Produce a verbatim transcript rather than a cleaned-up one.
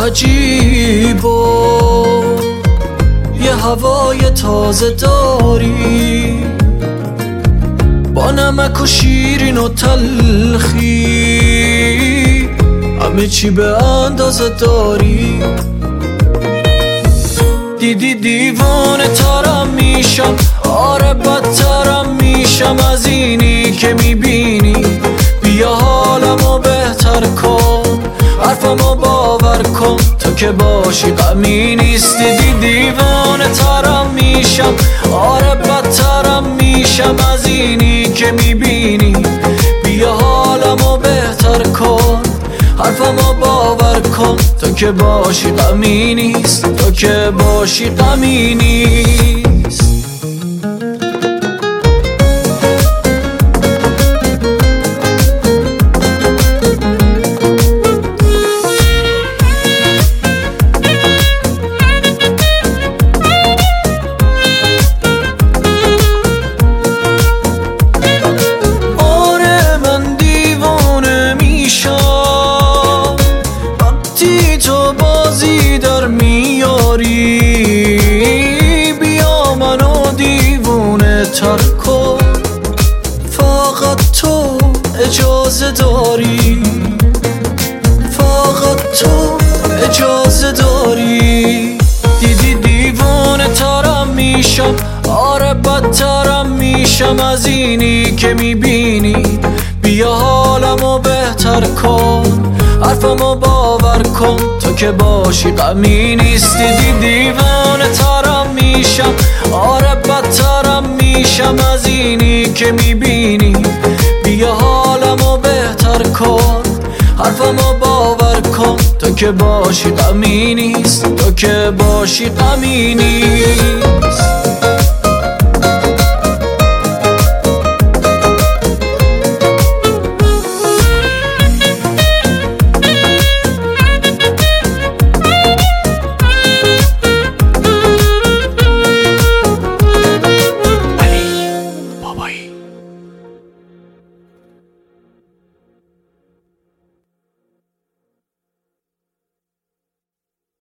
عجیب و یه هوای تازه داری، با نمک و شیرین و تلخی، همه چی به اندازه داری. دیدی دیوانه ترم میشم، آره بدترم میشم از اینی که میبینی. بیا حالمو بهتر کن، حرفمو باور کن، تو که باشی غمی نیست. دیدی دیوانه ترم میشم، آره بدترم میشم از اینی که میبینی. بیا حالمو بهتر کن، حرفمو باور کن، تو که باشی غمی نیست، تو که باشی غمی نیست. آره من دیوانه میشم وقتی تو بازی در میاری. بیا منو دیوانه تر کن، فقط تو اجازه داری، فقط تو اجازه داری. دیدی دیوانه ترم میشم، آره بدترم میشم از اینی که میبینی. بیا حالمو بهتر کن، حرفمو باور کن، تو که باشی غمی نیست. دیدی دیوانه ترم میشم، آره بدترم میشم از اینی که میبینی. بیا حالمو بهتر کن، حرفمو باور کن، تو که باشی غمی نیست، تو که باشی غمی نیست.